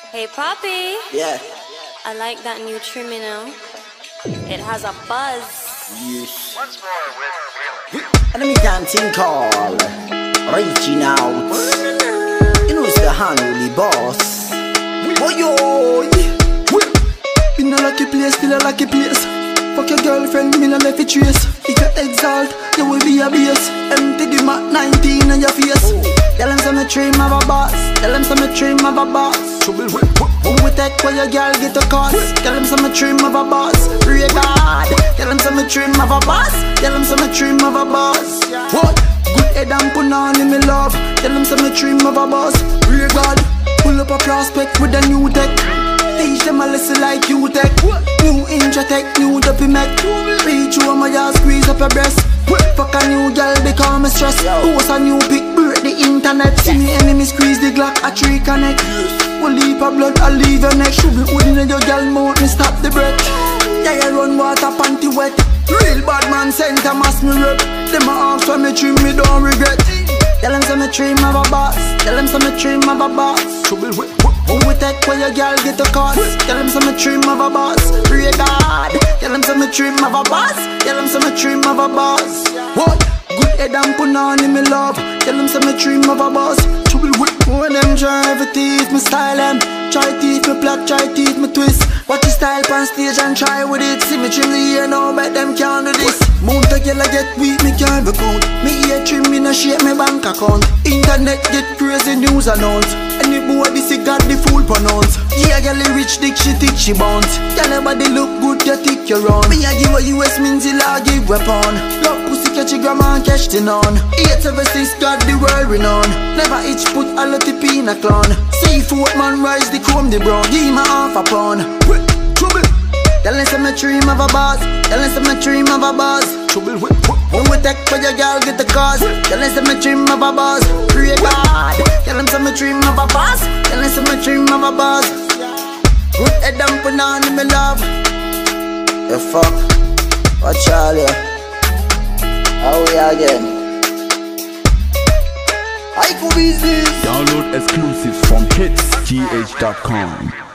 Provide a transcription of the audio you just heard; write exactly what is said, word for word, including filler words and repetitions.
Hey Poppy. Yeah. I like that new trim, you know. It has a buzz. Yes. Once more with Enemy dancing call, reaching out. You know it's the unruly boss. Boy, yo, in a lucky place, still a lucky place. Fuck your girlfriend, me no left it trace. If you exalt, you will be a base. Empty the Mac nineteen on your face. Tell them some dream of a boss. Tell them some dream of a boss. Trouble with who we take where your girl get a cost. Tell them some dream of a boss. Pray God. Tell them some dream of a boss. Tell them some dream of a boss. What? Good head and put on in me love. Tell them some dream of a boss. Pray God. Pull up a prospect with a new tech. Teach them a lesson like you tech. New intra tech, new dopey mech. Reach you on my yard, squeeze up your breast. Fuck a new girl, become a stress. Post a new pic, break the internet. See me enemy squeeze the Glock, a tree connect. One leap of blood, I'll leave your neck. Should be holding your girl mouth, me stop the breath. Yeah, you run water, panty wet. Real bad man, center mass me rep. Them a ask for me trim, me don't regret. Tell them some dream of a boss. Tell them some dream of a boss. Trouble with who we take where your girl get a cost. Tell them some dream of a boss. Pray God. Tell them some dream of a boss. Tell them some dream of a boss. What? Good head and put on in me love. Tell them some dream of a boss. Trouble with when them drive it teeth me style them. Try teeth me plot, try teeth me twist. Watch your style on stage and try with it. See me trim the ear now, bet them can't do this. Mount a girl I get weak, me can't be count. Me ear trim me no shake me bank account. Internet get crazy news announce. Any boy this he got the full pronounce. Yeah, girl the rich dick she thick she bounce. Tell her body look good, you thick you run. Me a give her U S means he la give weapon. Love pussy catch your grandma and catch the nun. eight seven six got the world renowned. Never itch put a lot of pin a clown. Seafood man rise the chrome the brown. Give me half a pound. Trouble. Tell them some dream of a boss. Tell them some dream of a boss. Trouble with when we take for your girl get the cause. Tell them some dream of a boss. Pray God. Tell them some dream of a boss. Tell them some dream of a boss. Good head and put on in me love. you fuck. Watch all ya. How we again? I could be this. Download exclusives from hits g h dot com.